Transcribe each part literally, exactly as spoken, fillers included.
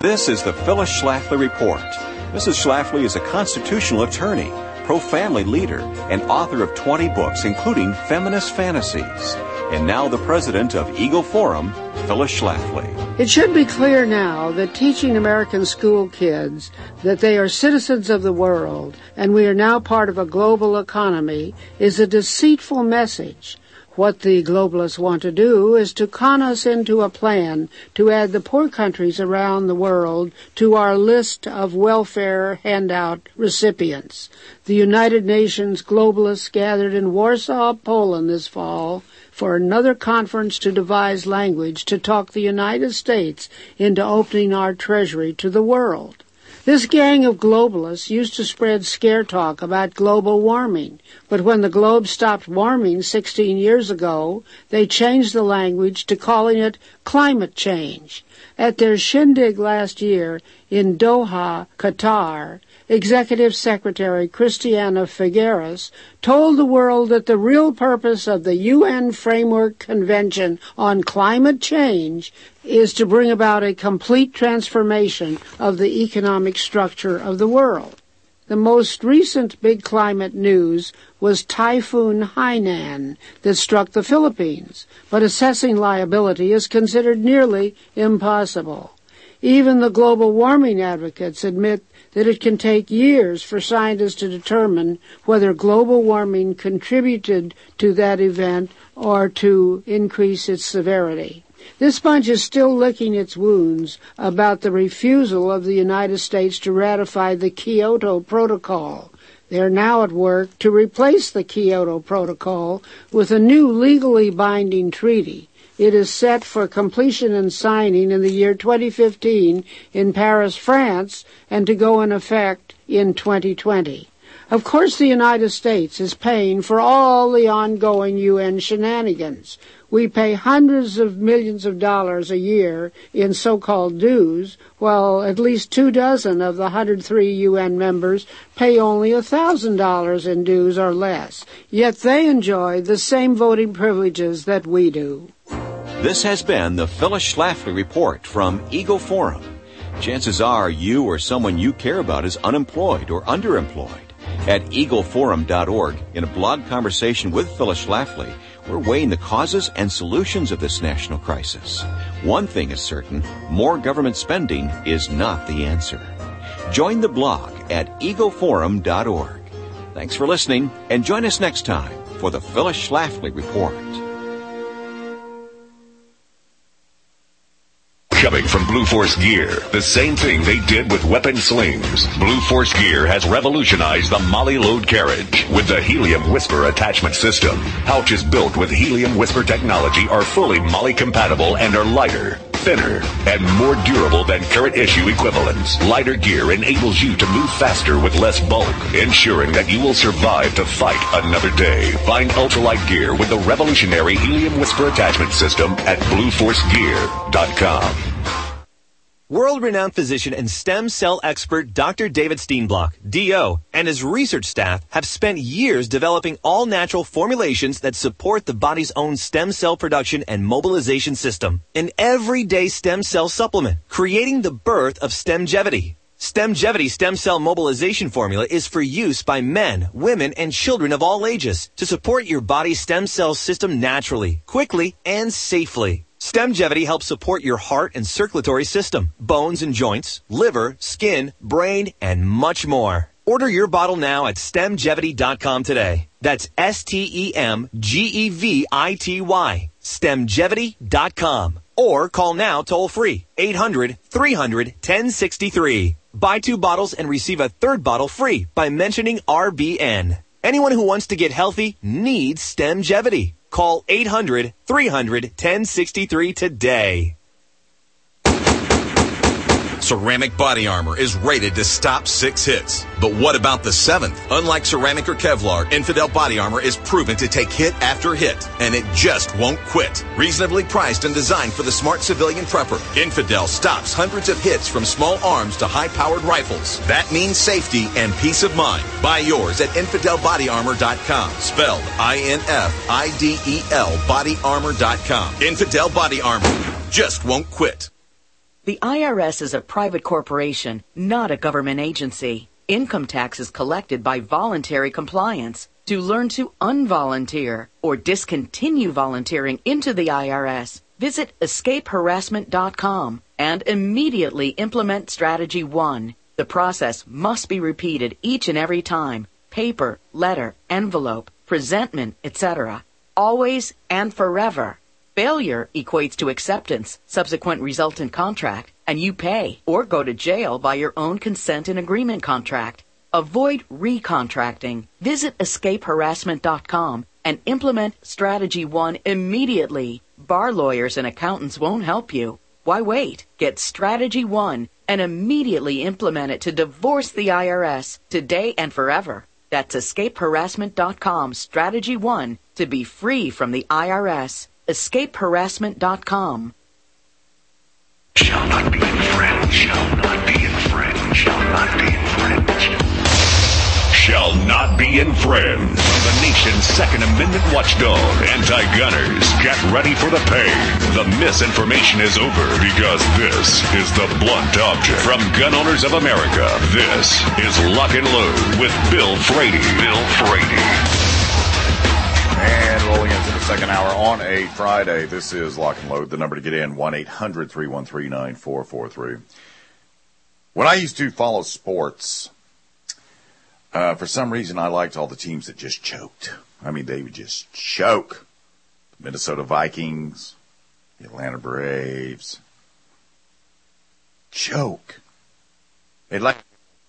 This is the Phyllis Schlafly Report. Missus Schlafly is a constitutional attorney, pro-family leader, and author of twenty books, including Feminist Fantasies. And now the president of Eagle Forum, Phyllis Schlafly. It should be clear now that teaching American school kids that they are citizens of the world and we are now part of a global economy is a deceitful message. What the globalists want to do is to con us into a plan to add the poor countries around the world to our list of welfare handout recipients. The United Nations globalists gathered in Warsaw, Poland this fall for another conference to devise language to talk the United States into opening our treasury to the world. This gang of globalists used to spread scare talk about global warming, but when the globe stopped warming sixteen years ago, they changed the language to calling it climate change. At their shindig last year in Doha, Qatar, Executive Secretary Christiana Figueres told the world that the real purpose of the U N Framework Convention on Climate Change is to bring about a complete transformation of the economic structure of the world. The most recent big climate news was Typhoon Haiyan that struck the Philippines, but assessing liability is considered nearly impossible. Even the global warming advocates admit that it can take years for scientists to determine whether global warming contributed to that event or to increase its severity. This bunch is still licking its wounds about the refusal of the United States to ratify the Kyoto Protocol. They are now at work to replace the Kyoto Protocol with a new legally binding treaty. It is set for completion and signing in the year twenty fifteen in Paris, France, and to go in effect in twenty twenty. Of course, the United States is paying for all the ongoing U N shenanigans. We pay hundreds of millions of dollars a year in so-called dues, while at least two dozen of the one hundred three U N members pay only one thousand dollars in dues or less. Yet they enjoy the same voting privileges that we do. This has been the Phyllis Schlafly Report from Eagle Forum. Chances are you or someone you care about is unemployed or underemployed. At eagle forum dot org, in a blog conversation with Phyllis Schlafly, we're weighing the causes and solutions of this national crisis. One thing is certain, more government spending is not the answer. Join the blog at eagle forum dot org. Thanks for listening, and join us next time for the Phyllis Schlafly Report. Coming from Blue Force Gear, the same thing they did with weapon slings. Blue Force Gear has revolutionized the Molly load carriage with the Helium Whisper attachment system. Pouches built with Helium Whisper technology are fully Molly compatible and are lighter, thinner, and more durable than current issue equivalents. Lighter gear enables you to move faster with less bulk, ensuring that you will survive to fight another day. Find ultralight gear with the revolutionary Helium Whisper attachment system at blue force gear dot com. World-renowned physician and stem cell expert Doctor David Steenblock, D O, and his research staff have spent years developing all-natural formulations that support the body's own stem cell production and mobilization system. An everyday stem cell supplement, creating the birth of Stemgevity. Stemgevity stem cell mobilization formula is for use by men, women, and children of all ages to support your body's stem cell system naturally, quickly, and safely. Stemgevity helps support your heart and circulatory system, bones and joints, liver, skin, brain, and much more. Order your bottle now at stemgevity dot com today. That's S T E M G E V I T Y, stemgevity dot com. Or call now toll-free, eight hundred, three hundred, ten sixty-three. Buy two bottles and receive a third bottle free by mentioning R B N. Anyone who wants to get healthy needs Stemgevity. Call eight hundred, three hundred, ten sixty-three today. Ceramic body armor is rated to stop six hits. But what about the seventh? Unlike ceramic or Kevlar, Infidel body armor is proven to take hit after hit, and it just won't quit. Reasonably priced and designed for the smart civilian prepper, Infidel stops hundreds of hits from small arms to high-powered rifles. That means safety and peace of mind. Buy yours at infidel body armor dot com, spelled I N F I D E L body armor dot com. Infidel body armor just won't quit. The I R S is a private corporation, not a government agency. Income tax is collected by voluntary compliance. To learn to unvolunteer or discontinue volunteering into the I R S, visit escape harassment dot com and immediately implement Strategy one. The process must be repeated each and every time. Paper, letter, envelope, presentment, et cetera. Always and forever. Failure equates to acceptance, subsequent resultant contract, and you pay or go to jail by your own consent and agreement contract. Avoid recontracting. Visit escape harassment dot com and implement Strategy one immediately. Bar lawyers and accountants won't help you. Why wait? Get Strategy one and immediately implement it to divorce the I R S today and forever. That's escape harassment dot com, Strategy one, to be free from the I R S. escape harassment dot com. Shall not be in friends, shall not be in friends, shall not be in friends. Shall not be in friends. From the nation's Second Amendment watchdog, Anti-Gunners, get ready for the pain. The misinformation is over because this is the blunt object. From Gun Owners of America, this is Lock and Load with Bill Frady. Bill Frady. And rolling into the second hour on a Friday, this is Lock and Load. The number to get in, one eight hundred three one three nine four four three. When I used to follow sports, uh, for some reason I liked all the teams that just choked. I mean, they would just choke. The Minnesota Vikings, the Atlanta Braves. Choke. It like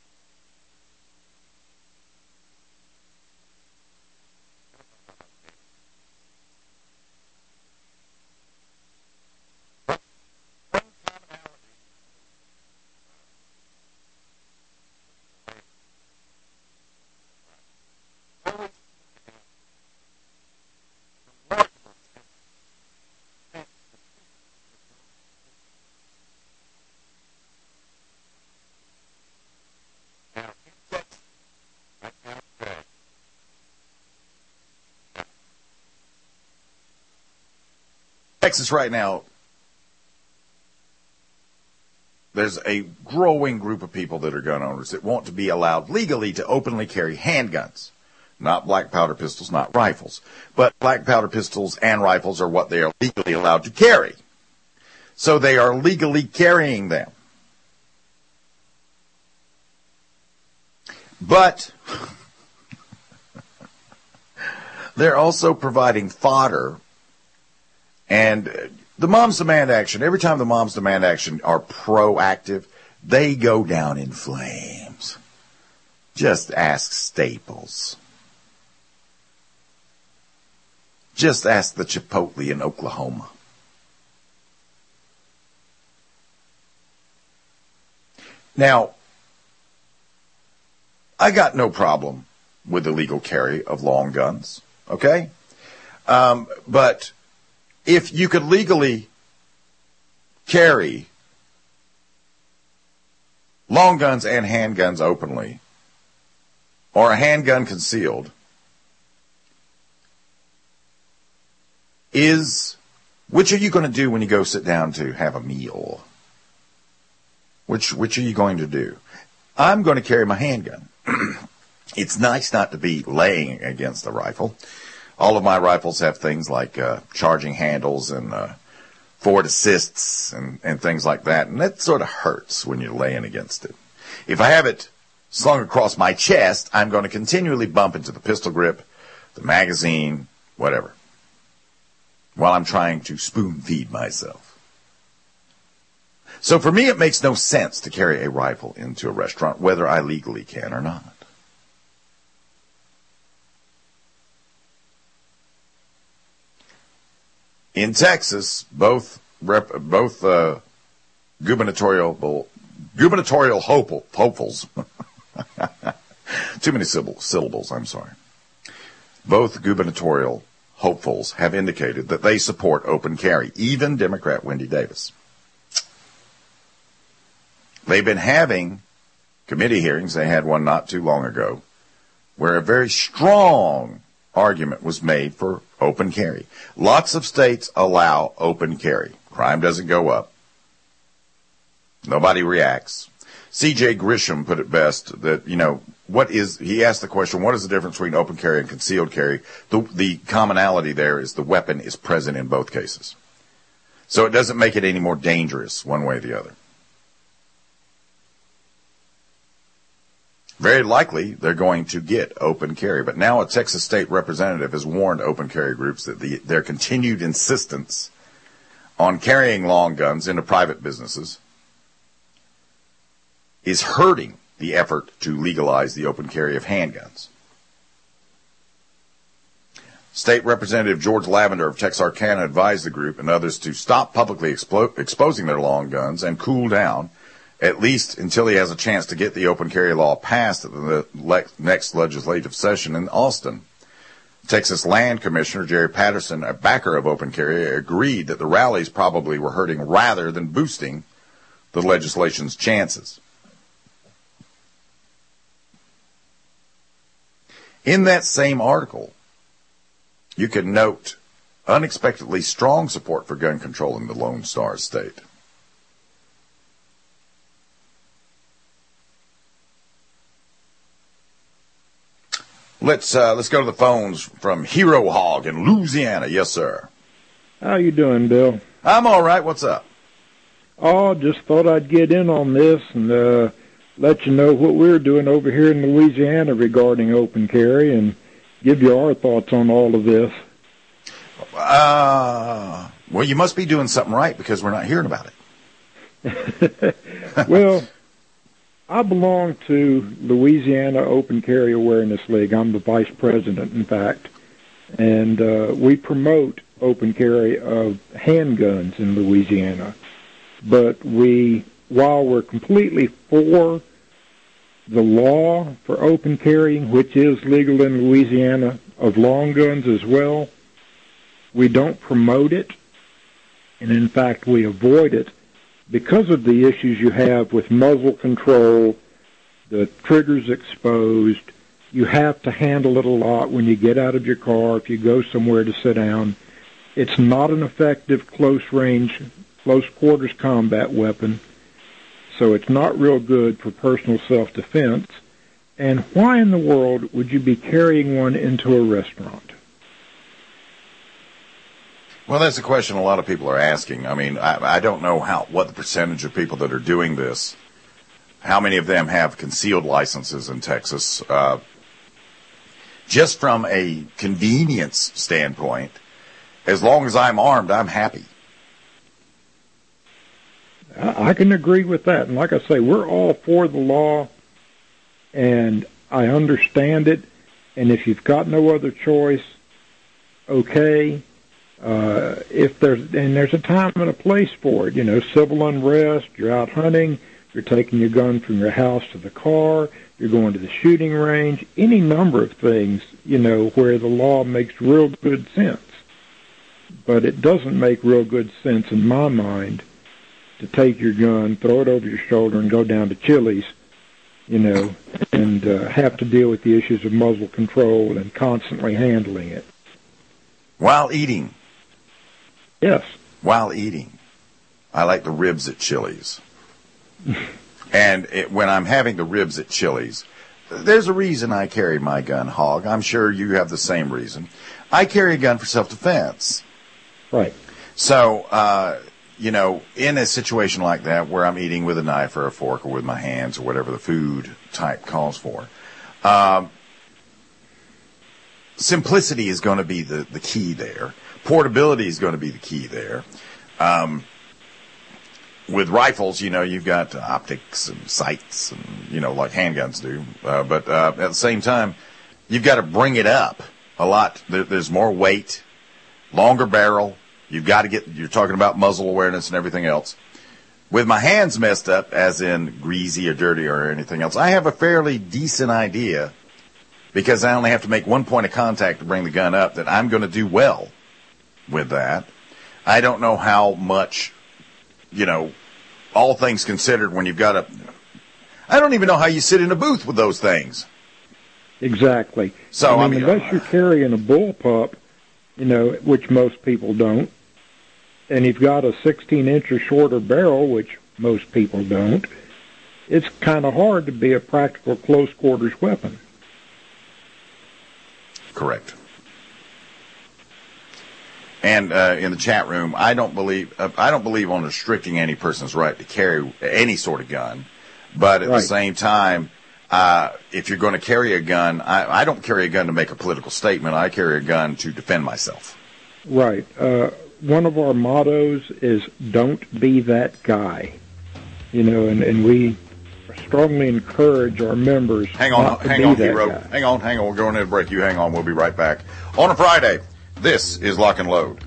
Texas right now, there's a growing group of people that are gun owners that want to be allowed legally to openly carry handguns. Not black powder pistols, not rifles. But black powder pistols and rifles are what they are legally allowed to carry. So they are legally carrying them. But they're also providing fodder. And the Moms Demand Action, every time the Moms Demand Action are proactive, they go down in flames. Just ask Staples. Just ask the Chipotle in Oklahoma. Now, I got no problem with the legal carry of long guns, okay? Um, but if you could legally carry long guns and handguns openly, or a handgun concealed, is, which are you going to do when you go sit down to have a meal? Which, which are you going to do? I'm going to carry my handgun. It's nice not to be laying against the rifle. All of my rifles have things like uh, charging handles and uh, forward assists and, and things like that. And that sort of hurts when you're laying against it. If I have it slung across my chest, I'm going to continually bump into the pistol grip, the magazine, whatever, while I'm trying to spoon feed myself. So for me, it makes no sense to carry a rifle into a restaurant, whether I legally can or not. In Texas, both rep, both uh, gubernatorial gubernatorial hopeful, hopefuls, too many syllables, syllables, I'm sorry. Both gubernatorial hopefuls have indicated that they support open carry, even Democrat Wendy Davis. They've been having committee hearings. They had one not too long ago where a very strong argument was made for open carry. Lots of states allow open carry. Crime doesn't go up. Nobody reacts. C J Grisham put it best that, you know, what is, he asked the question, what is the difference between open carry and concealed carry? The, the commonality there is the weapon is present in both cases. So it doesn't make it any more dangerous one way or the other. Very likely they're going to get open carry. But now a Texas state representative has warned open carry groups that the, their continued insistence on carrying long guns into private businesses is hurting the effort to legalize the open carry of handguns. State Representative George Lavender of Texarkana advised the group and others to stop publicly expo- exposing their long guns and cool down, at least until he has a chance to get the open carry law passed at the le- next legislative session in Austin. Texas Land Commissioner Jerry Patterson, a backer of open carry, agreed that the rallies probably were hurting rather than boosting the legislation's chances. In that same article, you can note unexpectedly strong support for gun control in the Lone Star State. Let's uh, let's go to the phones from Hero Hog in Louisiana. Yes, sir. How you doing, Bill? I'm all right. What's up? Oh, just thought I'd get in on this and uh, let you know what we're doing over here in Louisiana regarding open carry and give you our thoughts on all of this. Uh, well, you must be doing something right because we're not hearing about it. Well, I belong to Louisiana Open Carry Awareness League. I'm the vice president, in fact. And uh, we promote open carry of handguns in Louisiana. But we, while we're completely for the law for open carrying, which is legal in Louisiana, of long guns as well, we don't promote it. And in fact, we avoid it because of the issues you have with muzzle control, the trigger's exposed. You have to handle it a lot when you get out of your car, if you go somewhere to sit down. It's not an effective close-range, close-quarters combat weapon, so it's not real good for personal self-defense. And why in the world would you be carrying one into a restaurant? Well, that's a question a lot of people are asking. I mean, I, I don't know how what the percentage of people that are doing this, how many of them have concealed licenses in Texas. Uh, just from a convenience standpoint, as long as I'm armed, I'm happy. I can agree with that. And like I say, we're all for the law, and I understand it. And if you've got no other choice, okay. Uh, if there's, and there's a time and a place for it, you know, civil unrest, you're out hunting, you're taking your gun from your house to the car, you're going to the shooting range, any number of things, you know, where the law makes real good sense. But it doesn't make real good sense in my mind to take your gun, throw it over your shoulder, and go down to Chili's, you know, and uh, have to deal with the issues of muzzle control and constantly handling it. While eating. Yes. While eating. I like the ribs at Chili's. And it, when I'm having the ribs at Chili's, there's a reason I carry my gun, Hog. I'm sure you have the same reason. I carry a gun for self-defense. Right. So, uh, you know, in a situation like that where I'm eating with a knife or a fork or with my hands or whatever the food type calls for, um, simplicity is going to be the, the key there. Portability is going to be the key there. Um, with rifles, you know, you've got optics and sights and, you know, like handguns do. Uh, but uh, at the same time, you've got to bring it up a lot. There, there's more weight, longer barrel. You've got to get, you're talking about muzzle awareness and everything else. With my hands messed up, as in greasy or dirty or anything else, I have a fairly decent idea, because I only have to make one point of contact to bring the gun up, that I'm going to do well with that. I don't know how much, you know, all things considered, when you've got a, I don't even know how you sit in a booth with those things. Exactly. So, I mean, I mean unless you're carrying a bullpup, you know, which most people don't, and you've got a sixteen inch or shorter barrel, which most people don't, it's kind of hard to be a practical close quarters weapon. Correct. And uh, in the chat room, I don't believe uh, I don't believe on restricting any person's right to carry any sort of gun, but at right. the same time, uh, if you're going to carry a gun, I, I don't carry a gun to make a political statement. I carry a gun to defend myself. Right. Uh, one of our mottos is "Don't be that guy," you know, and, and we strongly encourage our members. Hang on, not to hang be on, that hero. guy. Hang on, hang on. We're going to break. You hang on. We'll be right back on a Friday. This is Lock and Load.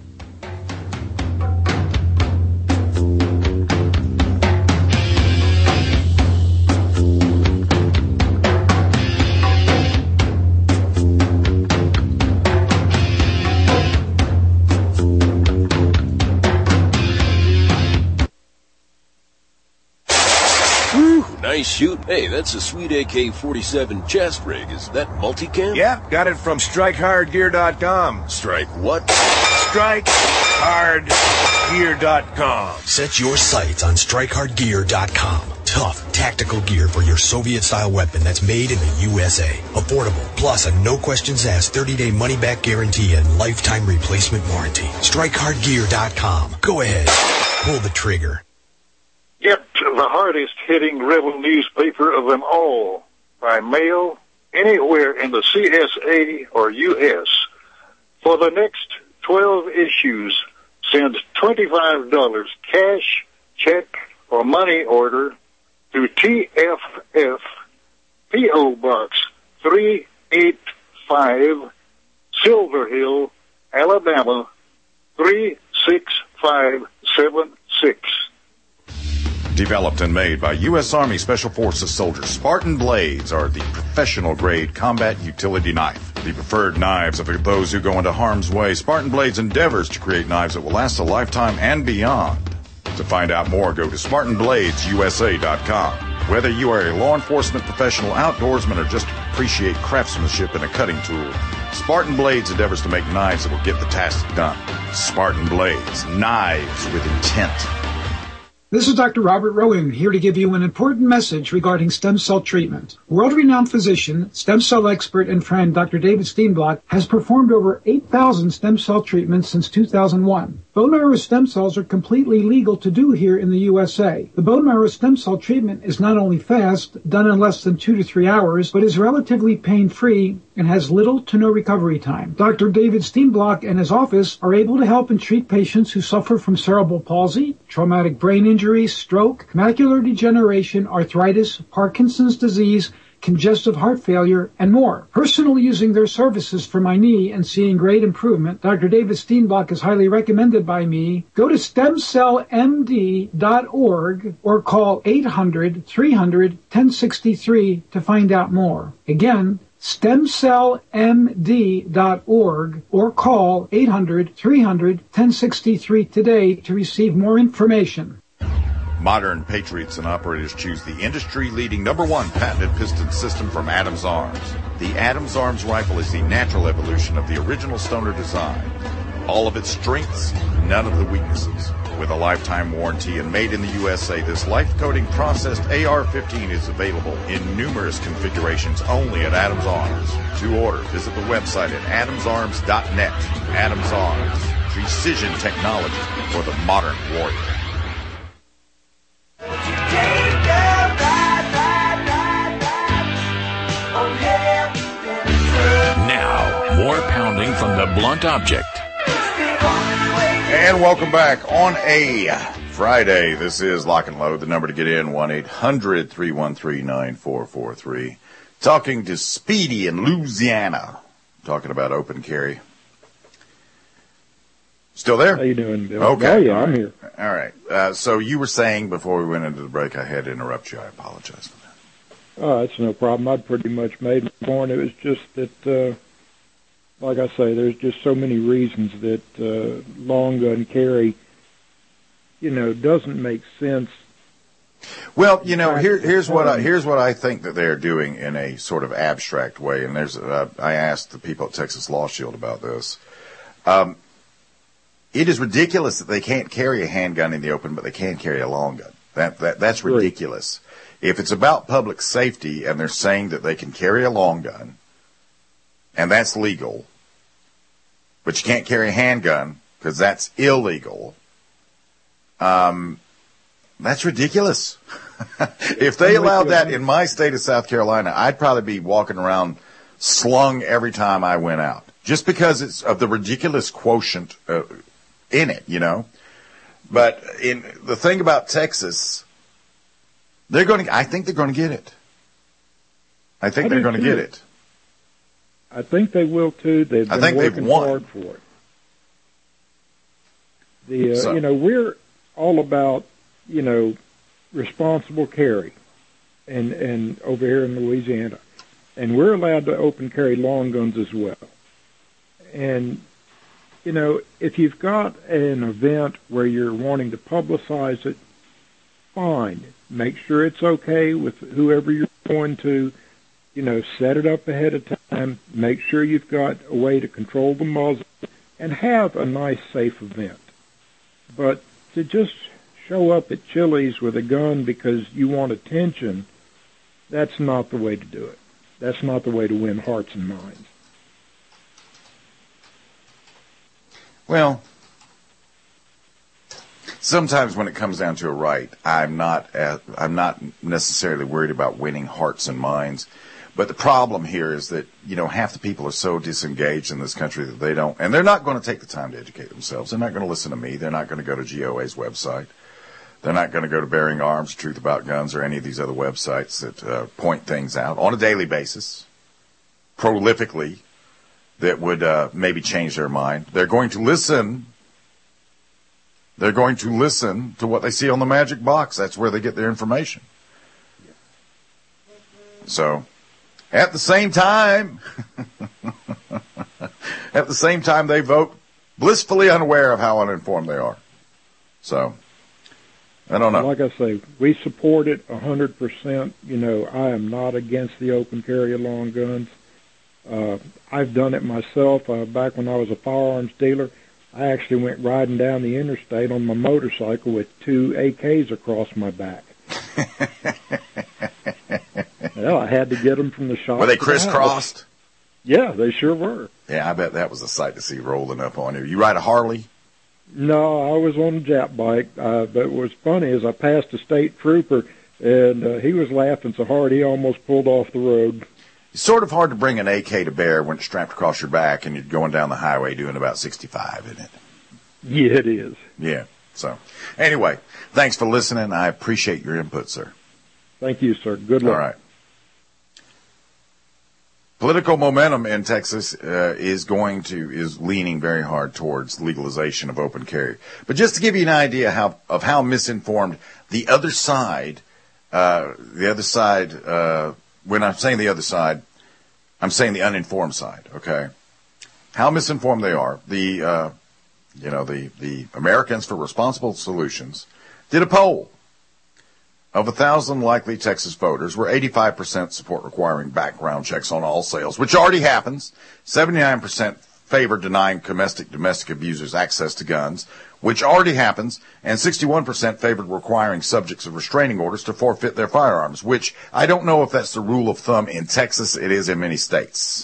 Nice shoot. Hey, that's a sweet A K forty-seven chest rig. Is that multicam? Yeah, got it from strike hard gear dot com. Strike what? strike hard gear dot com. Set your sights on strike hard gear dot com. Tough, tactical gear for your Soviet-style weapon that's made in the U S A. Affordable, plus a no-questions-asked thirty-day money-back guarantee and lifetime replacement warranty. strike hard gear dot com. Go ahead. Pull the trigger. Get the hardest-hitting rebel newspaper of them all by mail anywhere in the C S A or U S For the next twelve issues, send twenty-five dollars cash, check, or money order to T F F, P O Box three eighty-five, Silver Hill, Alabama three six five seven six. Developed and made by U S Army Special Forces soldiers, Spartan Blades are the professional-grade combat utility knife. The preferred knives of those who go into harm's way, Spartan Blades endeavors to create knives that will last a lifetime and beyond. To find out more, go to Spartan Blades U S A dot com. Whether you are a law enforcement professional, outdoorsman, or just appreciate craftsmanship in a cutting tool, Spartan Blades endeavors to make knives that will get the task done. Spartan Blades, knives with intent. This is Doctor Robert Rowan, here to give you an important message regarding stem cell treatment. World-renowned physician, stem cell expert, and friend Doctor David Steenblock has performed over eight thousand stem cell treatments since two thousand one. Bone marrow stem cells are completely legal to do here in the U S A. The bone marrow stem cell treatment is not only fast, done in less than two to three hours, but is relatively pain-free and has little to no recovery time. Doctor David Steenblock and his office are able to help and treat patients who suffer from cerebral palsy, traumatic brain injury, stroke, macular degeneration, arthritis, Parkinson's disease, congestive heart failure, and more. Personally using their services for my knee and seeing great improvement, Doctor David Steenblock is highly recommended by me. Go to stem cell M D dot org or call eight hundred, three hundred, ten sixty-three to find out more. Again, stem cell M D dot org or call eight hundred, three hundred, ten sixty-three today to receive more information. Modern patriots and operators choose the industry-leading number one patented piston system from Adams Arms. The Adams Arms rifle is the natural evolution of the original Stoner design. All of its strengths, none of the weaknesses. With a lifetime warranty and made in the U S A, this life-coating processed A R fifteen is available in numerous configurations only at Adams Arms. To order, visit the website at adams arms dot net. Adams Arms, precision technology for the modern warrior. Now, more pounding from the blunt object. And welcome back on a Friday. This is Lock and Load. The number to get in, one eight hundred, three one three, nine four four three. Talking to Speedy in Louisiana. Talking about open carry. Still there? How you doing, Bill? Okay. Oh, yeah, I'm here. All right. Uh, so you were saying before we went into the break, I had to interrupt you. I apologize for that. Oh, that's no problem. I'd pretty much made my point. It was just that, uh, like I say, there's just so many reasons that uh, long gun carry, you know, doesn't make sense. Well, you know, here, here's what I, here's what I think that they're doing in a sort of abstract way. And there's, uh, I asked the people at Texas Law Shield about this. Um, It is ridiculous that they can't carry a handgun in the open, but they can carry a long gun. That, that that's ridiculous. If it's about public safety and they're saying that they can carry a long gun, and that's legal, but you can't carry a handgun because that's illegal, um, that's ridiculous. If they allowed that in my state of South Carolina, I'd probably be walking around slung every time I went out, just because it's of the ridiculous quotient uh, in it, you know. But in the thing about Texas, they're going to. I think they're going to get it. I think I they're going to get it. I think they will too. They've been I think working they've won. hard for it. The uh, So- you know, we're all about, you know, responsible carry, and and over here in Louisiana, and we're allowed to open carry long guns as well. And you know, if you've got an event where you're wanting to publicize it, fine. Make sure it's okay with whoever you're going to. You know, set it up ahead of time. Make sure you've got a way to control the muzzle, and have a nice, safe event. But to just show up at Chili's with a gun because you want attention, that's not the way to do it. That's not the way to win hearts and minds. Well, sometimes when it comes down to a right, I'm not at, I'm not necessarily worried about winning hearts and minds. But the problem here is that, you know, half the people are so disengaged in this country that they don't, and they're not going to take the time to educate themselves. They're not going to listen to me. They're not going to go to G O A's website. They're not going to go to Bearing Arms, Truth About Guns, or any of these other websites that uh, point things out on a daily basis, prolifically, that would uh, maybe change their mind. They're going to listen. They're going to listen to what they see on the magic box. That's where they get their information. So, at the same time, at the same time, they vote blissfully unaware of how uninformed they are. So, I don't know. Like I say, we support it one hundred percent. You know, I am not against the open carry of long guns. Uh, I've done it myself. Uh, back when I was a firearms dealer, I actually went riding down the interstate on my motorcycle with two A Ks across my back. Well, I had to get them from the shop. Were they to the crisscrossed? house. Yeah, they sure were. Yeah, I bet that was a sight to see rolling up on you. You ride a Harley? No, I was on a Jap bike. Uh, but what was funny is I passed a state trooper, and uh, he was laughing so hard he almost pulled off the road. It's sort of hard to bring an A K to bear when it's strapped across your back and you're going down the highway doing about sixty-five, isn't it? Yeah, it is. Yeah. So, anyway, thanks for listening. I appreciate your input, sir. Thank you, sir. Good luck. All right. Political momentum in Texas uh, is going to is leaning very hard towards legalization of open carry. But just to give you an idea how of how misinformed the other side, uh, the other side. Uh, when I'm saying the other side, I'm saying the uninformed side. Okay, how misinformed they are. The uh, you know the the Americans for Responsible Solutions did a poll. Of a thousand likely Texas voters, where eighty-five percent support requiring background checks on all sales, which already happens. seventy-nine percent favor denying domestic domestic abusers access to guns, which already happens. And sixty-one percent favored requiring subjects of restraining orders to forfeit their firearms, which I don't know if that's the rule of thumb in Texas. It is in many states.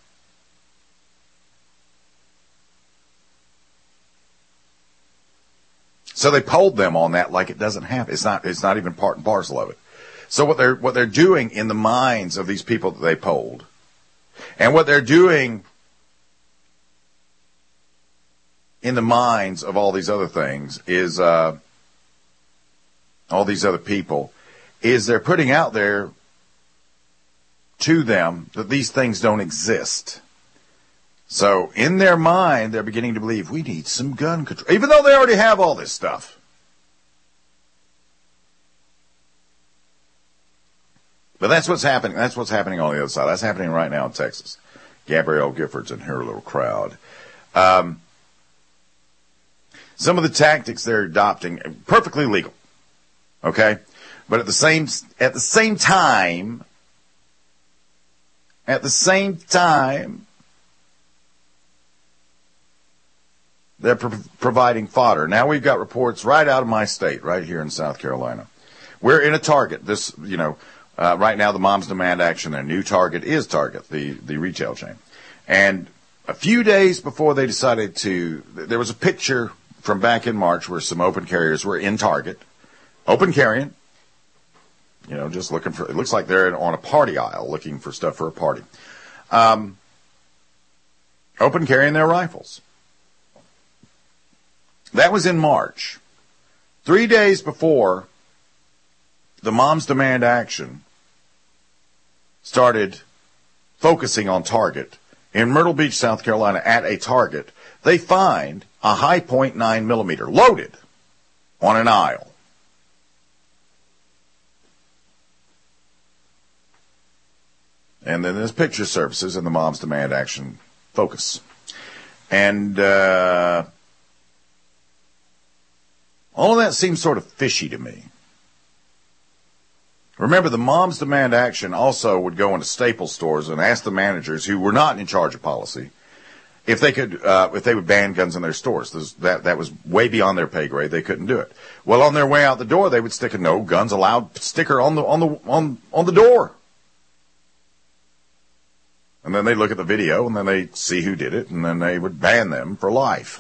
So they polled them on that like it doesn't happen. It's not, it's not even part and parcel of it. So what they're, what they're doing in the minds of these people that they polled, and what they're doing in the minds of all these other things is, uh, all these other people, is they're putting out there to them that these things don't exist. So in their mind, they're beginning to believe we need some gun control, even though they already have all this stuff. But that's what's happening. That's what's happening on the other side. That's happening right now in Texas. Gabrielle Giffords and her little crowd. Um, some of the tactics they're adopting, perfectly legal, okay? But at the same at the same time, at the same time. They're pro- providing fodder. Now we've got reports right out of my state, right here in South Carolina. We're in a Target. This, you know, uh, right now the Moms Demand Action, their new target is Target, the, the retail chain. And a few days before they decided to, there was a picture from back in March where some open carriers were in Target, open carrying, you know, just looking for, it looks like they're on a party aisle looking for stuff for a party. Um, open carrying their rifles. That was in March. Three days before the Moms Demand Action started focusing on Target, in Myrtle Beach, South Carolina, at a Target, they find a High point nine millimeter loaded on an aisle. And then there's picture services and the Moms Demand Action focus. And uh, all of that seems sort of fishy to me. Remember, the Moms Demand Action also would go into Staples stores and ask the managers who were not in charge of policy if they could, uh, if they would ban guns in their stores. There's, that that was way beyond their pay grade. They couldn't do it. Well, on their way out the door, they would stick a "No Guns Allowed" sticker on the on the on on the door. And then they look at the video, and then they see who did it, and then they would ban them for life.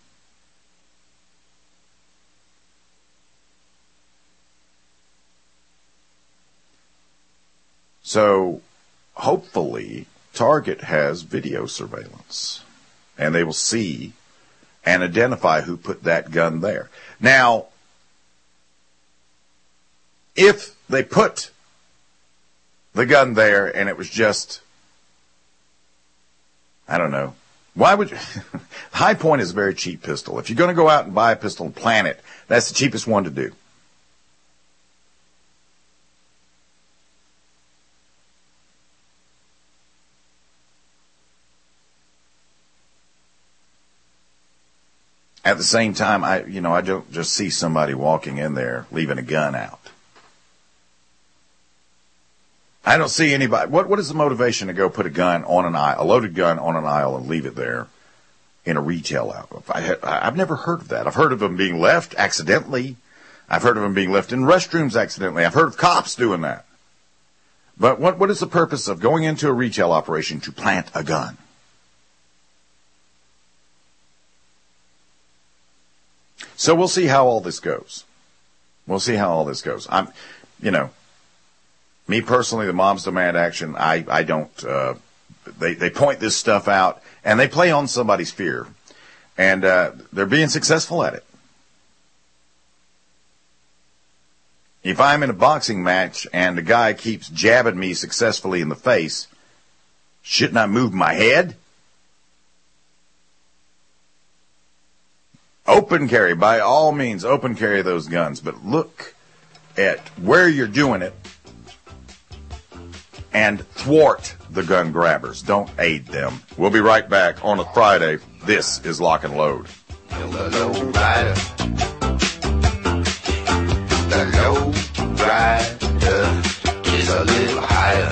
So, hopefully, Target has video surveillance, and they will see and identify who put that gun there. Now, if they put the gun there and it was just, I don't know, why would you? High Point is a very cheap pistol. If you're going to go out and buy a pistol and plant it, that's the cheapest one to do. At the same time, I, you know, I don't just see somebody walking in there leaving a gun out. I don't see anybody. What, what is the motivation to go put a gun on an aisle, a loaded gun on an aisle and leave it there in a retail outlet? I, I've never heard of that. I've heard of them being left accidentally. I've heard of them being left in restrooms accidentally. I've heard of cops doing that. But what, what is the purpose of going into a retail operation to plant a gun? So we'll see how all this goes. We'll see how all this goes. I'm, you know, me personally, the Moms Demand Action, I, I don't, uh, they, they point this stuff out and they play on somebody's fear, and, uh, they're being successful at it. If I'm in a boxing match and the guy keeps jabbing me successfully in the face, shouldn't I move my head? Open carry, by all means, open carry those guns, but look at where you're doing it and thwart the gun grabbers. Don't aid them. We'll be right back on a Friday. This is Lock and Load. The low rider. The low rider is a little higher.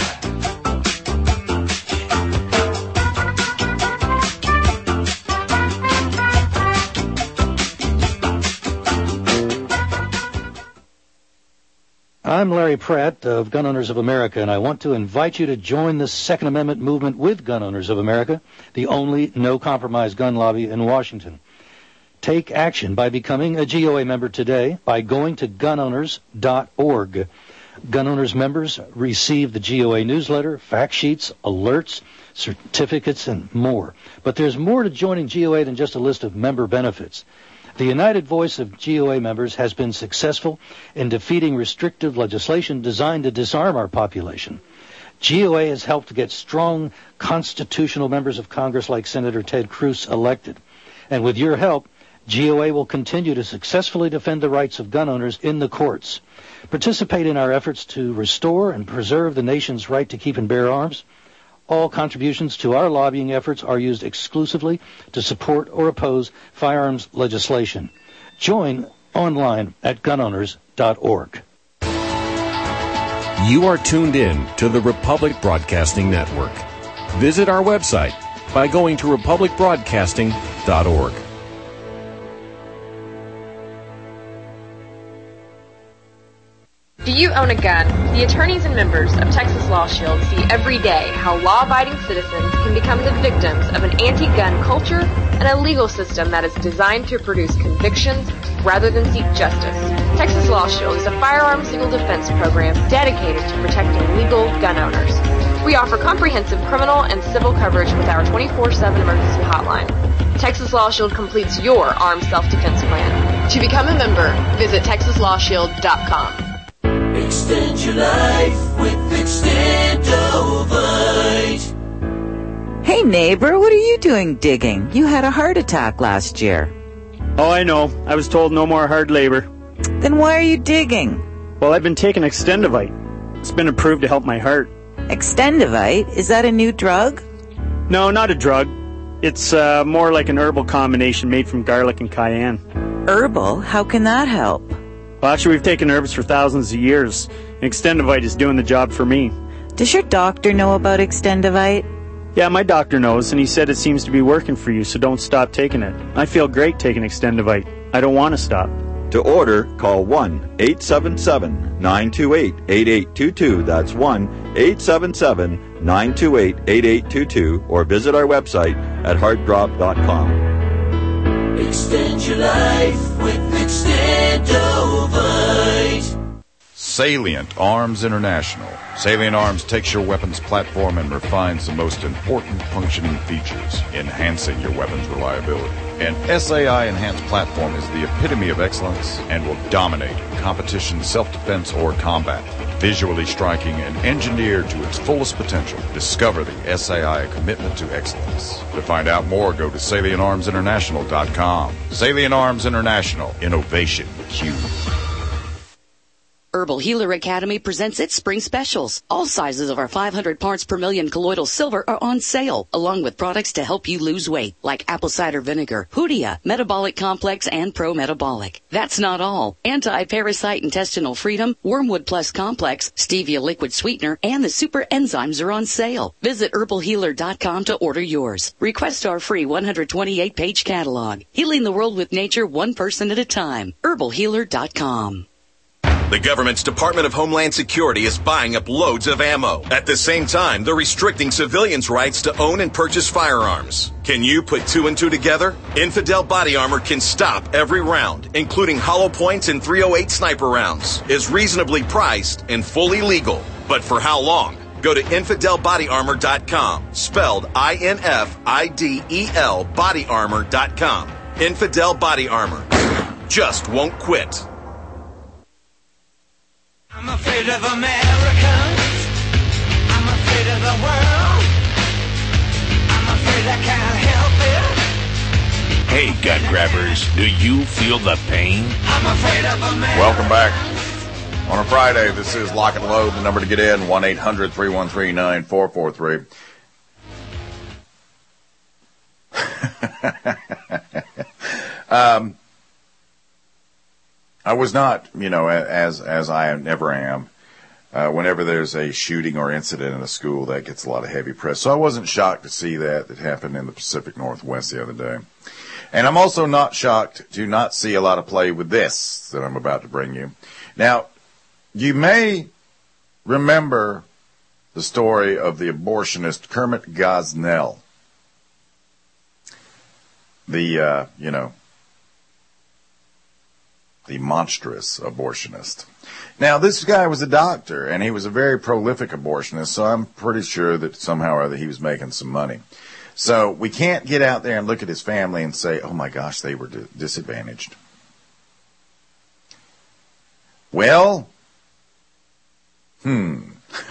I'm Larry Pratt of Gun Owners of America, and I want to invite you to join the Second Amendment movement with Gun Owners of America, the only no-compromise gun lobby in Washington. Take action by becoming a G O A member today by going to gun owners dot org. Gun Owners members receive the G O A newsletter, fact sheets, alerts, certificates, and more. But there's more to joining G O A than just a list of member benefits. The united voice of G O A members has been successful in defeating restrictive legislation designed to disarm our population. G O A has helped to get strong constitutional members of Congress like Senator Ted Cruz elected. And with your help, G O A will continue to successfully defend the rights of gun owners in the courts. Participate in our efforts to restore and preserve the nation's right to keep and bear arms. All contributions to our lobbying efforts are used exclusively to support or oppose firearms legislation. Join online at gun owners dot org. You are tuned in to the Republic Broadcasting Network. Visit our website by going to republic broadcasting dot org. Do you own a gun? The attorneys and members of Texas Law Shield see every day how law-abiding citizens can become the victims of an anti-gun culture and a legal system that is designed to produce convictions rather than seek justice. Texas Law Shield is a firearms legal defense program dedicated to protecting legal gun owners. We offer comprehensive criminal and civil coverage with our twenty-four seven emergency hotline. Texas Law Shield completes your armed self-defense plan. To become a member, visit texas law shield dot com. Extend your life with Extendovite. Hey neighbor, what are you doing digging? You had a heart attack last year. Oh, I know. I was told no more hard labor. Then why are you digging? Well, I've been taking Extendovite. It's been approved to help my heart. Extendovite? Is that a new drug? No, not a drug. It's uh, more like an herbal combination made from garlic and cayenne. Herbal? How can that help? Well, actually, we've taken herbs for thousands of years, and Extendovite is doing the job for me. Does your doctor know about Extendovite? Yeah, my doctor knows, and he said it seems to be working for you, so don't stop taking it. I feel great taking Extendovite. I don't want to stop. To order, call one eight seven seven, nine two eight, eight eight two two. That's one eight seven seven, nine two eight, eight eight two two, or visit our website at heart drop dot com. Extend your life with Extendovite. Salient Arms International. Salient Arms takes your weapons platform and refines the most important functioning features, enhancing your weapon's reliability. An S A I enhanced platform is the epitome of excellence and will dominate in competition, self-defense, or combat. Visually striking and engineered to its fullest potential, discover the S A I commitment to excellence. To find out more, go to salient arms international dot com. Salient Arms International. Innovation Q. Herbal Healer Academy presents its spring specials. All sizes of our five hundred parts per million colloidal silver are on sale, along with products to help you lose weight, like apple cider vinegar, Hoodia, Metabolic Complex, and Pro Metabolic. That's not all. Anti-Parasite Intestinal Freedom, Wormwood Plus Complex, Stevia Liquid Sweetener, and the Super Enzymes are on sale. Visit herbal healer dot com to order yours. Request our free one hundred twenty-eight page catalog. Healing the world with nature one person at a time. herbal healer dot com. The government's Department of Homeland Security is buying up loads of ammo. At the same time, they're restricting civilians' rights to own and purchase firearms. Can you put two and two together? Infidel Body Armor can stop every round, including hollow points and three oh eight sniper rounds, is reasonably priced and fully legal. But for how long? Go to infidel body armor dot com, spelled I N F I D E L body armor dot com. Infidel Body Armor. Just won't quit. I'm afraid of Americans. I'm afraid of the world. I'm afraid I can't help it. Hey, gun grabbers, do you feel the pain? I'm afraid of America. Welcome back. On a Friday, this is Lock and Load. The number to get in, one eight hundred, three one three, nine four four three. um... I was not, you know, as as I never am, uh, whenever there's a shooting or incident in a school, that gets a lot of heavy press. So I wasn't shocked to see that that happened in the Pacific Northwest the other day. And I'm also not shocked to not see a lot of play with this that I'm about to bring you. Now, you may remember the story of the abortionist Kermit Gosnell. The, uh, you know, the monstrous abortionist. Now, this guy was a doctor, and he was a very prolific abortionist, so I'm pretty sure that somehow or other he was making some money. So we can't get out there and look at his family and say, oh my gosh, they were d- disadvantaged. Well, hmm.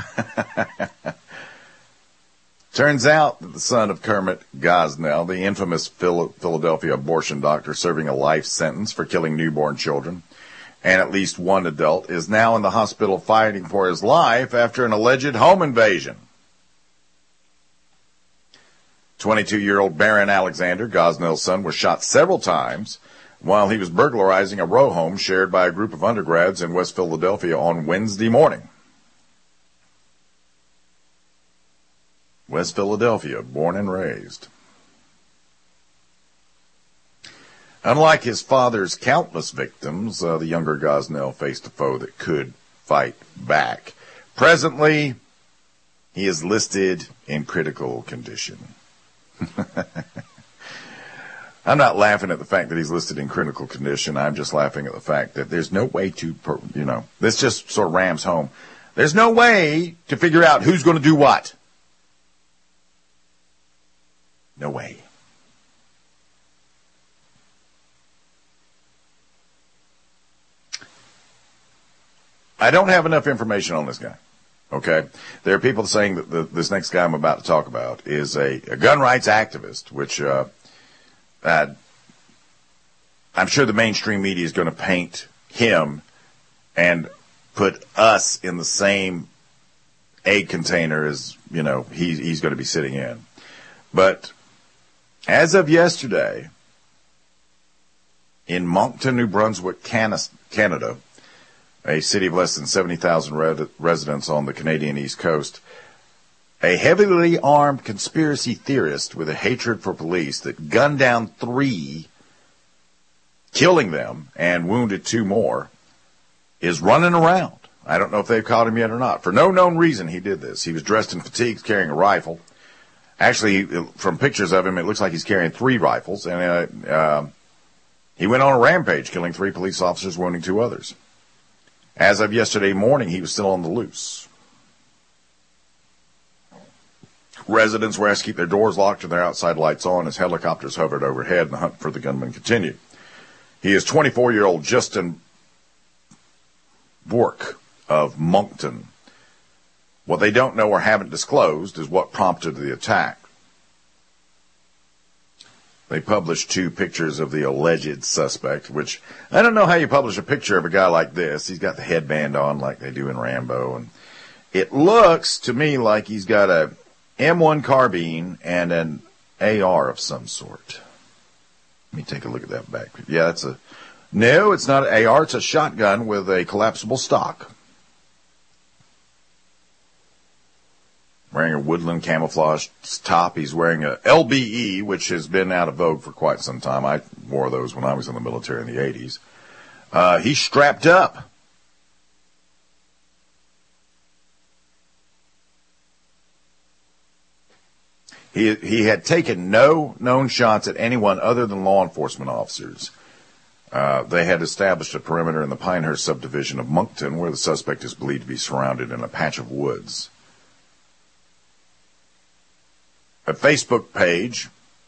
Turns out that the son of Kermit Gosnell, the infamous Philadelphia abortion doctor serving a life sentence for killing newborn children, and at least one adult, is now in the hospital fighting for his life after an alleged home invasion. twenty-two-year-old Baron Alexander, Gosnell's son, was shot several times while he was burglarizing a row home shared by a group of undergrads in West Philadelphia on Wednesday morning. West Philadelphia, born and raised. Unlike his father's countless victims, uh, the younger Gosnell faced a foe that could fight back. Presently, he is listed in critical condition. I'm not laughing at the fact that he's listed in critical condition. I'm just laughing at the fact that there's no way to, you know, this just sort of rams home. There's no way to figure out who's going to do what. No way. I don't have enough information on this guy. Okay? There are people saying that the, this next guy I'm about to talk about is a, a gun rights activist, which uh, uh, I'm sure the mainstream media is going to paint him and put us in the same egg container as, you know, he, he's going to be sitting in. But as of yesterday, in Moncton, New Brunswick, Canada, a city of less than seventy thousand re- residents on the Canadian East Coast, a heavily armed conspiracy theorist with a hatred for police that gunned down three, killing them, and wounded two more, is running around. I don't know if they've caught him yet or not. For no known reason, he did this. He was dressed in fatigues, carrying a rifle. Actually, from pictures of him, it looks like he's carrying three rifles. And uh, uh, he went on a rampage, killing three police officers, wounding two others. As of yesterday morning, he was still on the loose. Residents were asked to keep their doors locked and their outside lights on as helicopters hovered overhead and the hunt for the gunman continued. He is twenty-four-year-old Justin Bork of Moncton. What they don't know or haven't disclosed is what prompted the attack. They published two pictures of the alleged suspect, which I don't know how you publish a picture of a guy like this. He's got the headband on like they do in Rambo, and it looks to me like he's got a M one carbine and an A R of some sort. Let me take a look at that back. Yeah, that's a no, it's not an A R. It's a shotgun with a collapsible stock. Wearing a woodland camouflage top. He's wearing a L B E, which has been out of vogue for quite some time. I wore those when I was in the military in the eighties. Uh, he's strapped up. He, he had taken no known shots at anyone other than law enforcement officers. Uh, they had established a perimeter in the Pinehurst subdivision of Moncton where the suspect is believed to be surrounded in a patch of woods. A Facebook page,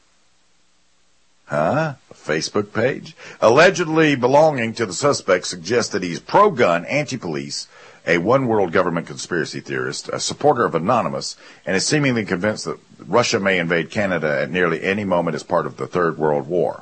huh? A Facebook page? Allegedly belonging to the suspect suggests that he's pro-gun, anti-police, a one-world government conspiracy theorist, a supporter of Anonymous, and is seemingly convinced that Russia may invade Canada at nearly any moment as part of the Third World War.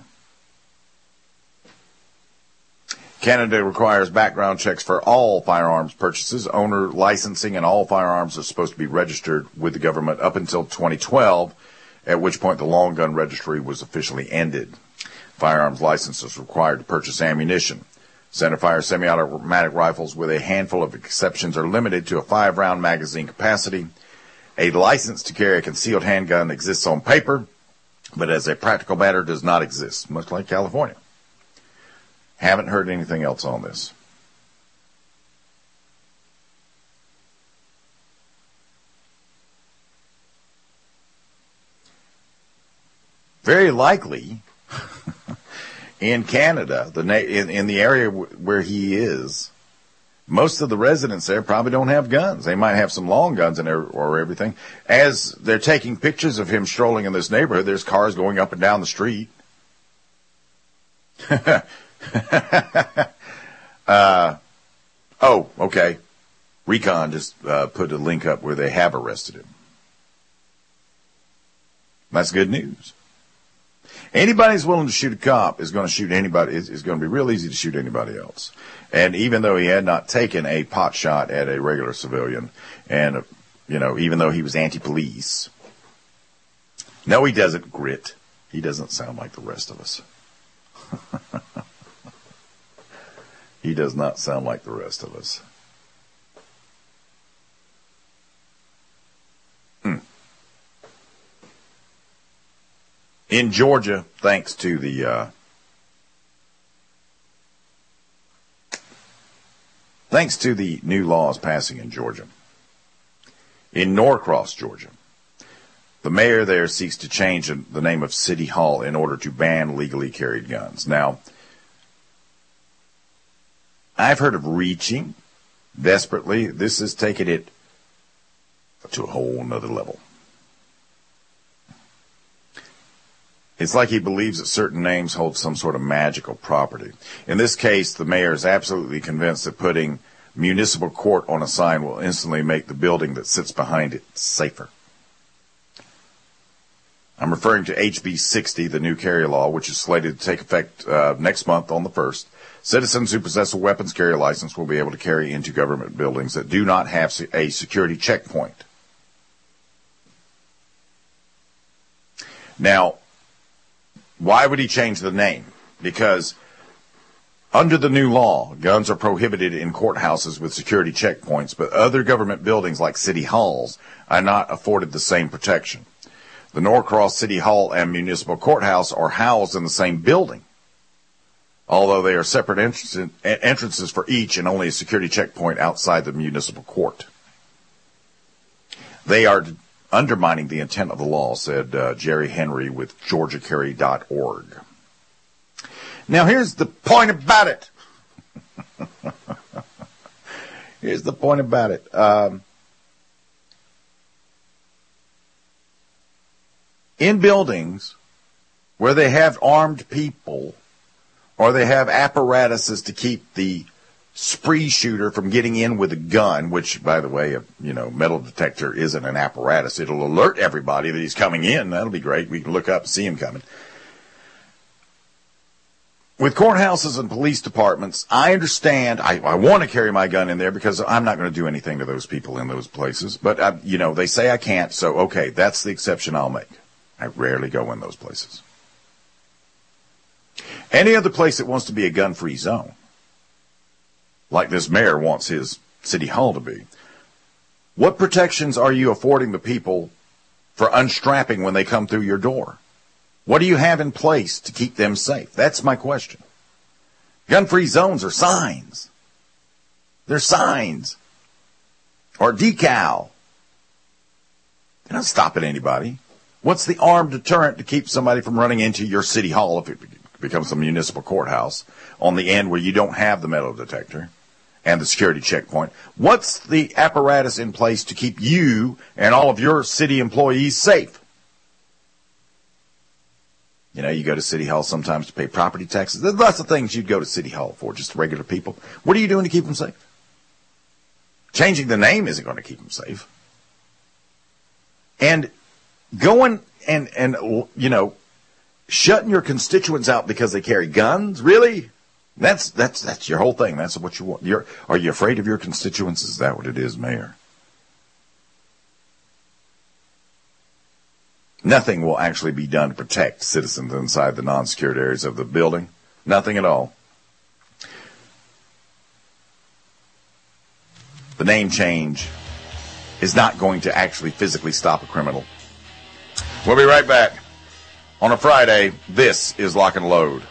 Canada requires background checks for all firearms purchases. Owner licensing and all firearms are supposed to be registered with the government up until twenty twelve, at which point the long gun registry was officially ended. Firearms licenses required to purchase ammunition. Centerfire semi-automatic rifles, with a handful of exceptions, are limited to a five-round magazine capacity. A license to carry a concealed handgun exists on paper, but as a practical matter does not exist, much like California. Haven't heard anything else on this. Very likely, in Canada, the na- in, in the area w- where he is, most of the residents there probably don't have guns. They might have some long guns in there or everything. As they're taking pictures of him strolling in this neighborhood, there's cars going up and down the street. uh, oh, okay. Recon just uh, put a link up where they have arrested him. That's good news. Anybody who's willing to shoot a cop is going to shoot anybody. It's, it's going to be real easy to shoot anybody else. And even though he had not taken a pot shot at a regular civilian, and, you know, even though he was anti-police, no, he doesn't, Grit. He doesn't sound like the rest of us. He does not sound like the rest of us. Hmm. In Georgia, thanks to the uh, thanks thanks to the new laws passing in Georgia. In Norcross, Georgia, the mayor there seeks to change the name of City Hall in order to ban legally carried guns. Now, I've heard of reaching desperately. This is taking it to a whole nother level. It's like he believes that certain names hold some sort of magical property. In this case, the mayor is absolutely convinced that putting municipal court on a sign will instantly make the building that sits behind it safer. I'm referring to H B sixty, the new carry law, which is slated to take effect uh, next month on the first. Citizens who possess a weapons carry license will be able to carry into government buildings that do not have a security checkpoint. Now, why would he change the name? Because under the new law, guns are prohibited in courthouses with security checkpoints, but other government buildings like city halls are not afforded the same protection. The Norcross City Hall and Municipal Courthouse are housed in the same building, although they are separate entrances for each and only a security checkpoint outside the municipal court. They are undermining the intent of the law, said uh, Jerry Henry with Georgia Carry dot org. Now, here's the point about it. Here's the point about it. Um, in buildings where they have armed people or they have apparatuses to keep the spree shooter from getting in with a gun, which, by the way, a you know metal detector isn't an apparatus. It'll alert everybody that he's coming in. That'll be great. We can look up and see him coming. With courthouses and police departments, I understand. I, I want to carry my gun in there because I'm not going to do anything to those people in those places. But, I, you know, they say I can't, so, okay, that's the exception I'll make. I rarely go in those places. Any other place that wants to be a gun-free zone, like this mayor wants his city hall to be, what protections are you affording the people for unstrapping when they come through your door? What do you have in place to keep them safe? That's my question. Gun-free zones are signs. They're signs. Or decal. They're not stopping anybody. What's the armed deterrent to keep somebody from running into your city hall if it becomes a municipal courthouse on the end where you don't have the metal detector and the security checkpoint? What's the apparatus in place to keep you and all of your city employees safe? You know, you go to City Hall sometimes to pay property taxes. There's lots of things you'd go to City Hall for, just regular people. What are you doing to keep them safe? Changing the name isn't going to keep them safe. And going and, and you know, shutting your constituents out because they carry guns, really? That's that's that's your whole thing. That's what you want. You're, are you afraid of your constituents? Is that what it is, Mayor? Nothing will actually be done to protect citizens inside the non-secured areas of the building. Nothing at all. The name change is not going to actually physically stop a criminal. We'll be right back. On a Friday, this is Lock and Load.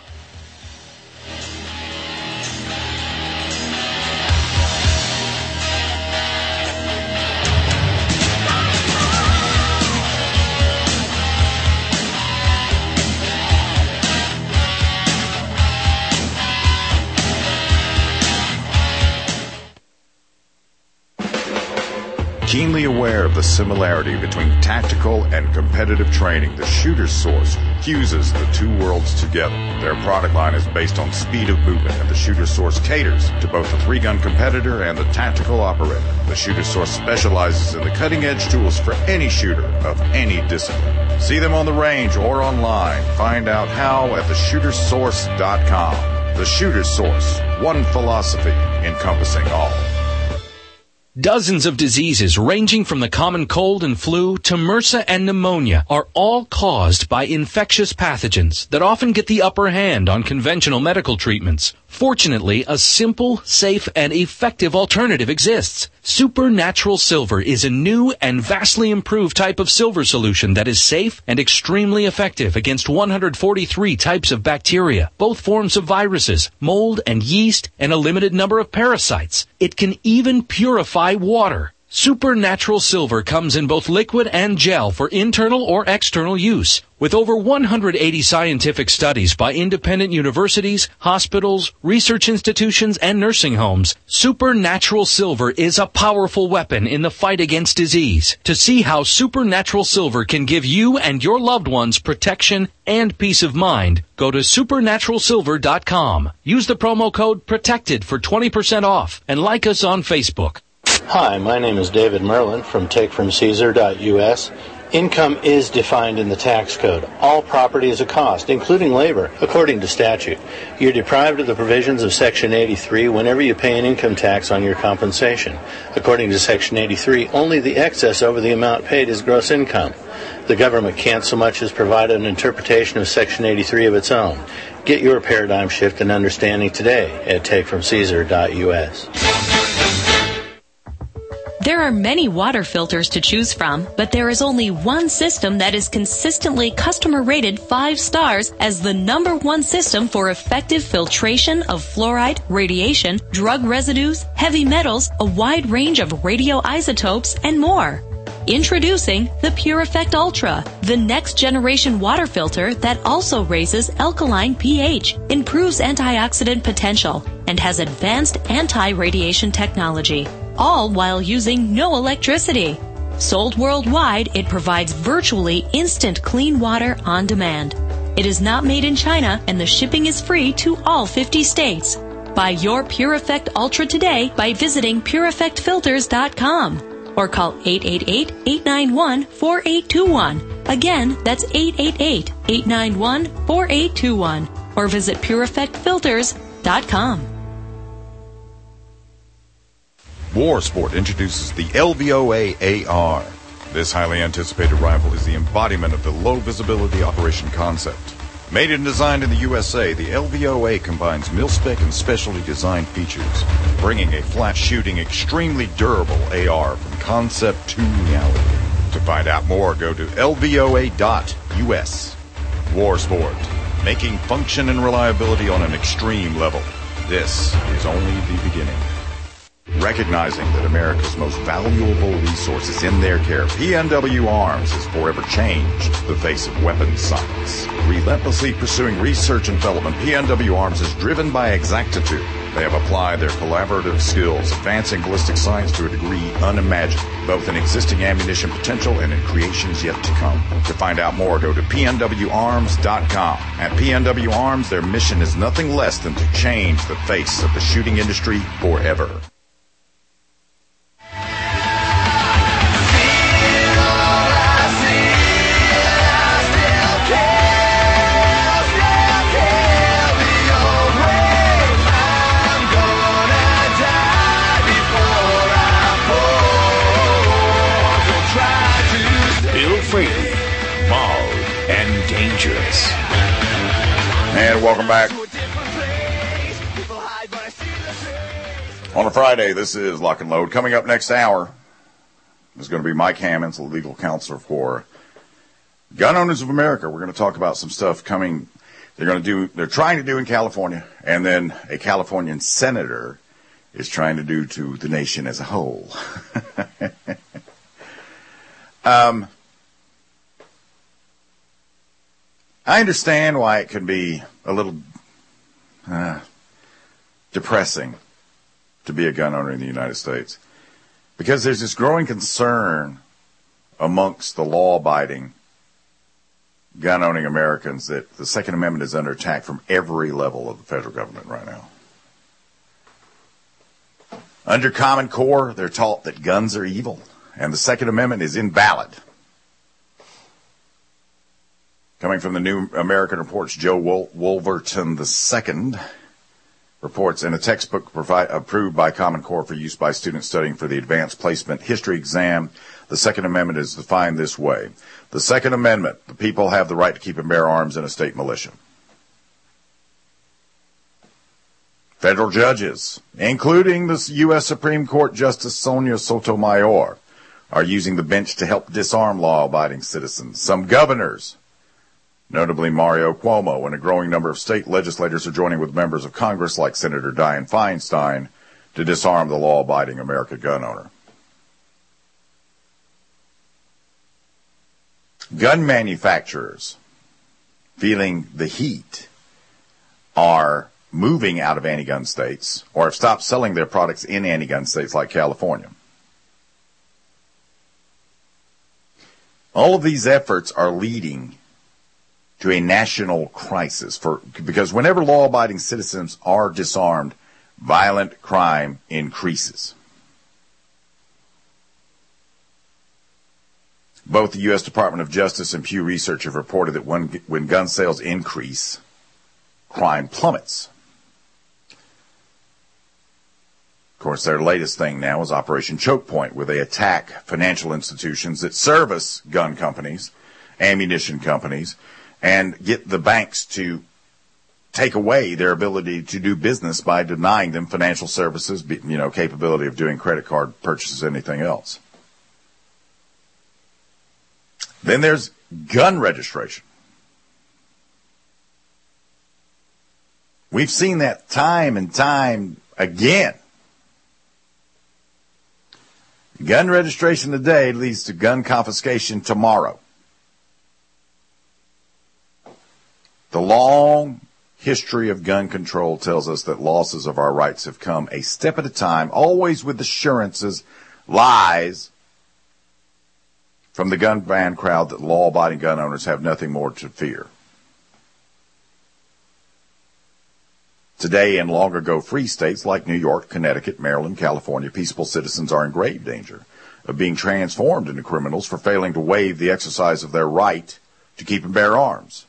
Keenly aware of the similarity between tactical and competitive training, the Shooter's Source fuses the two worlds together. Their product line is based on speed of movement, and the Shooter's Source caters to both the three-gun competitor and the tactical operator. The Shooter's Source specializes in the cutting-edge tools for any shooter of any discipline. See them on the range or online. Find out how at the shooters source dot com. The Shooter's Source, one philosophy encompassing all. Dozens of diseases ranging from the common cold and flu to MRSA and pneumonia are all caused by infectious pathogens that often get the upper hand on conventional medical treatments. Fortunately, a simple, safe, and effective alternative exists. Supernatural Silver is a new and vastly improved type of silver solution that is safe and extremely effective against one hundred forty-three types of bacteria, both forms of viruses, mold and yeast, and a limited number of parasites. It can even purify water. Supernatural Silver comes in both liquid and gel for internal or external use. With over one hundred eighty scientific studies by independent universities, hospitals, research institutions, and nursing homes, Supernatural Silver is a powerful weapon in the fight against disease. To see how Supernatural Silver can give you and your loved ones protection and peace of mind, go to supernatural silver dot com. Use the promo code PROTECTED for twenty percent off and like us on Facebook. Hi, my name is David Merlin from take from caesar dot U S. Income is defined in the tax code. All property is a cost, including labor, according to statute. You're deprived of the provisions of Section eighty-three whenever you pay an income tax on your compensation. According to Section eighty-three, only the excess over the amount paid is gross income. The government can't so much as provide an interpretation of Section eighty-three of its own. Get your paradigm shift and understanding today at take from caesar dot U S. There are many water filters to choose from, but there is only one system that is consistently customer rated five stars as the number one system for effective filtration of fluoride, radiation, drug residues, heavy metals, a wide range of radioisotopes, and more. Introducing the Pure Effect Ultra, the next generation water filter that also raises alkaline pH, improves antioxidant potential, and has advanced anti-radiation technology, all while using no electricity. Sold worldwide, it provides virtually instant clean water on demand. It is not made in China, and the shipping is free to all fifty states. Buy your Pure Effect Ultra today by visiting pure effect filters dot com. Or call eight eight eight, eight nine one, four eight two one. Again, that's eight eight eight, eight nine one, four eight two one. Or visit pure effect filters dot com. Warsport introduces the L V O A A R. This highly anticipated rifle is the embodiment of the low visibility operation concept. Made and designed in the U S A, the L V O A combines mil-spec and specially designed features, bringing a flat-shooting, extremely durable A R from concept to reality. To find out more, go to L V O A dot U S. Warsport, making function and reliability on an extreme level. This is only the beginning. Recognizing that America's most valuable resource is in their care, P N W Arms has forever changed the face of weapons science. Relentlessly pursuing research and development, P N W Arms is driven by exactitude. They have applied their collaborative skills, advancing ballistic science to a degree unimagined, both in existing ammunition potential and in creations yet to come. To find out more, go to P N W arms dot com. At P N W Arms, their mission is nothing less than to change the face of the shooting industry forever. And welcome back. On a Friday, this is Lock and Load. Coming up next hour is going to be Mike Hammonds, the legal counselor for Gun Owners of America. We're going to talk about some stuff coming. They're going to do. They're trying to do in California, and then a Californian senator is trying to do to the nation as a whole. um. I understand why it can be a little uh, depressing to be a gun owner in the United States, because there's this growing concern amongst the law-abiding, gun-owning Americans that the Second Amendment is under attack from every level of the federal government right now. Under Common Core, they're taught that guns are evil, and the Second Amendment is invalid. Coming from the New American Reports, Joe Wol- Wolverton the Second reports, in a textbook provide, approved by Common Core for use by students studying for the Advanced Placement History exam, the Second Amendment is defined this way. The Second Amendment, the people have the right to keep and bear arms in a state militia. Federal judges, including the U S Supreme Court Justice Sonia Sotomayor, are using the bench to help disarm law-abiding citizens. Some governors, notably Mario Cuomo, and a growing number of state legislators are joining with members of Congress like Senator Dianne Feinstein to disarm the law-abiding American gun owner. Gun manufacturers, feeling the heat, are moving out of anti-gun states or have stopped selling their products in anti-gun states like California. All of these efforts are leading to a national crisis for, because whenever law-abiding citizens are disarmed, violent crime increases. Both the U S Department of Justice and Pew Research have reported that when, when gun sales increase, crime plummets. Of course, their latest thing now is Operation Choke Point, where they attack financial institutions that service gun companies, ammunition companies, and get the banks to take away their ability to do business by denying them financial services, you know, capability of doing credit card purchases, anything else. Then there's gun registration. We've seen that time and time again. Gun registration today leads to gun confiscation tomorrow. The long history of gun control tells us that losses of our rights have come a step at a time, always with assurances, lies, from the gun ban crowd that law-abiding gun owners have nothing more to fear. Today, in long-ago free states like New York, Connecticut, Maryland, California, peaceable citizens are in grave danger of being transformed into criminals for failing to waive the exercise of their right to keep and bear arms.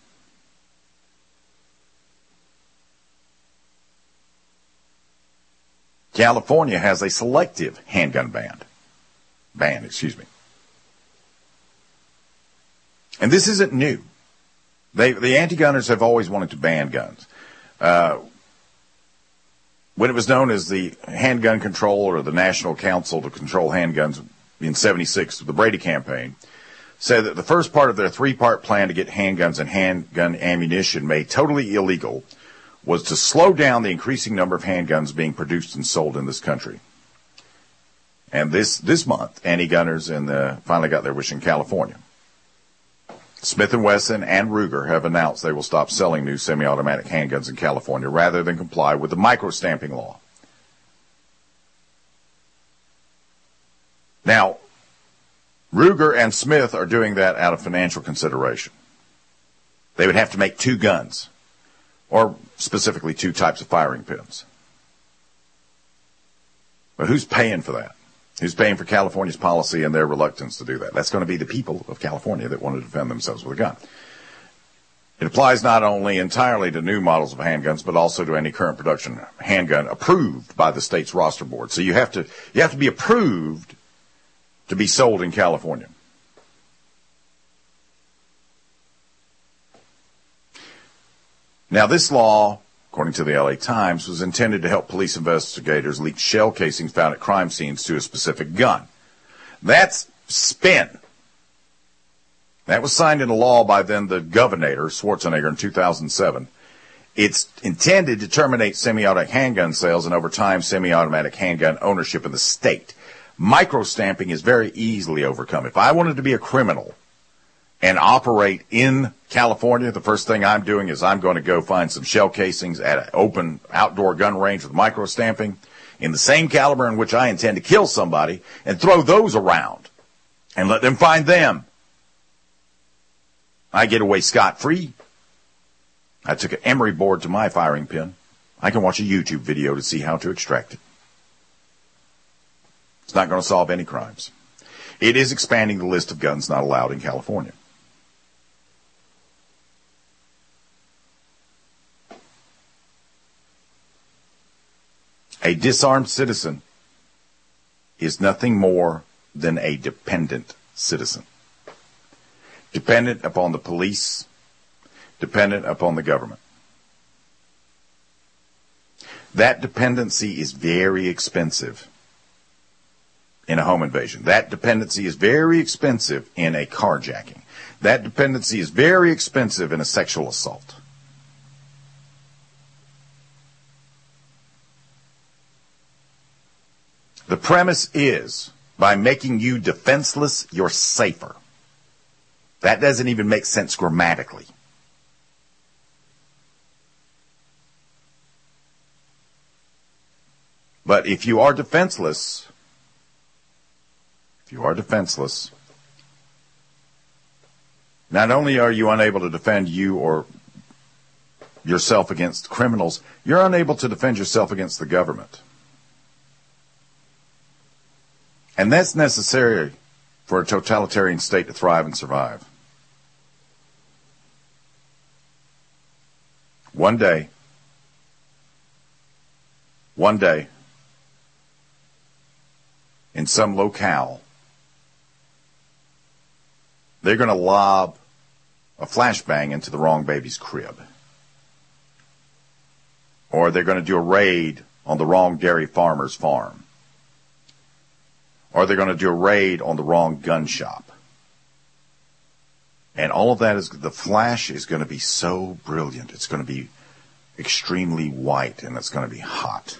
California has a selective handgun ban. Ban, excuse me. And this isn't new. They, the anti-gunners have always wanted to ban guns. Uh, when it was known as the Handgun Control or the National Council to Control Handguns in seventy-six, the Brady campaign, said that the first part of their three-part plan to get handguns and handgun ammunition made totally illegal was to slow down the increasing number of handguns being produced and sold in this country. And this, this month, anti-gunners in the, finally got their wish in California. Smith and Wesson and Ruger have announced they will stop selling new semi-automatic handguns in California rather than comply with the micro-stamping law. Now, Ruger and Smith are doing that out of financial consideration. They would have to make two guns, or specifically two types of firing pins. But who's paying for that? Who's paying for California's policy and their reluctance to do that? That's going to be the people of California that want to defend themselves with a gun. It applies not only entirely to new models of handguns, but also to any current production handgun approved by the state's roster board. So you have to, you have to be approved to be sold in California. Now, this law, according to the L A Times, was intended to help police investigators leak shell casings found at crime scenes to a specific gun. That's spin. That was signed into law by then the governor, Schwarzenegger, in two thousand seven. It's intended to terminate semi-automatic handgun sales and, over time, semi-automatic handgun ownership in the state. Micro-stamping is very easily overcome. If I wanted to be a criminal and operate in California, the first thing I'm doing is I'm going to go find some shell casings at an open outdoor gun range with micro-stamping in the same caliber in which I intend to kill somebody and throw those around and let them find them. I get away scot-free. I took an emery board to my firing pin. I can watch a YouTube video to see how to extract it. It's not going to solve any crimes. It is expanding the list of guns not allowed in California. A disarmed citizen is nothing more than a dependent citizen. Dependent upon the police, dependent upon the government. That dependency is very expensive in a home invasion. That dependency is very expensive in a carjacking. That dependency is very expensive in a sexual assault. The premise is, by making you defenseless, you're safer. That doesn't even make sense grammatically. But if you are defenseless, if you are defenseless, not only are you unable to defend you or yourself against criminals, you're unable to defend yourself against the government. And that's necessary for a totalitarian state to thrive and survive. One day, one day, in some locale, they're going to lob a flashbang into the wrong baby's crib. Or they're going to do a raid on the wrong dairy farmer's farm. Or they're going to do a raid on the wrong gun shop. And all of that is, the flash is going to be so brilliant. It's going to be extremely white, and it's going to be hot.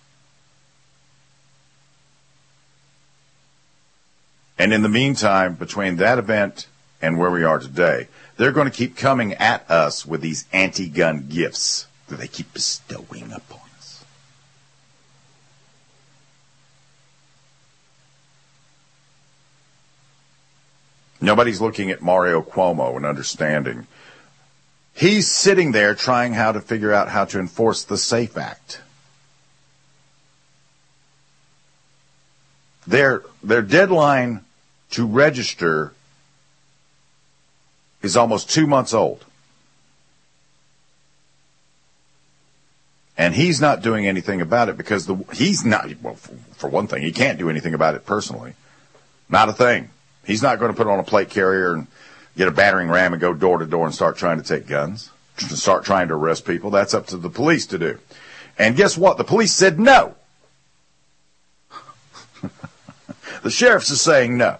And in the meantime, between that event and where we are today, they're going to keep coming at us with these anti-gun gifts that they keep bestowing upon us. Nobody's looking at Mario Cuomo and understanding. He's sitting there trying how to figure out how to enforce the SAFE Act. Their, their deadline to register is almost two months old. And he's not doing anything about it because the, he's not, well, for one thing, he can't do anything about it personally. Not a thing. He's not going to put on a plate carrier and get a battering ram and go door to door and start trying to take guns, to start trying to arrest people. That's up to the police to do. And guess what? The police said no. The sheriffs are saying no.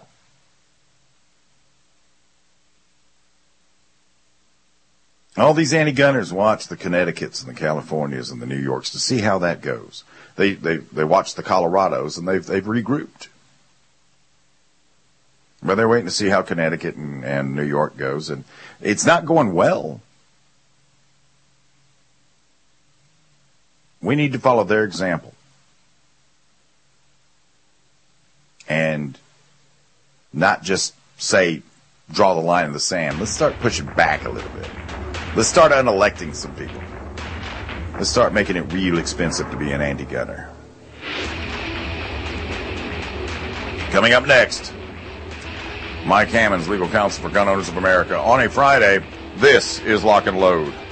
All these anti-gunners watch the Connecticut's and the Californias and the New Yorks to see how that goes. They they they watch the Colorados and they've they've regrouped. But they're waiting to see how Connecticut and, and New York goes, and it's not going well. We need to follow their example. And not just say, draw the line in the sand. Let's start pushing back a little bit. Let's start unelecting some people. Let's start making it real expensive to be an anti-gunner. Coming up next, Mike Hammonds, legal counsel for Gun Owners of America. On a Friday, this is Lock and Load.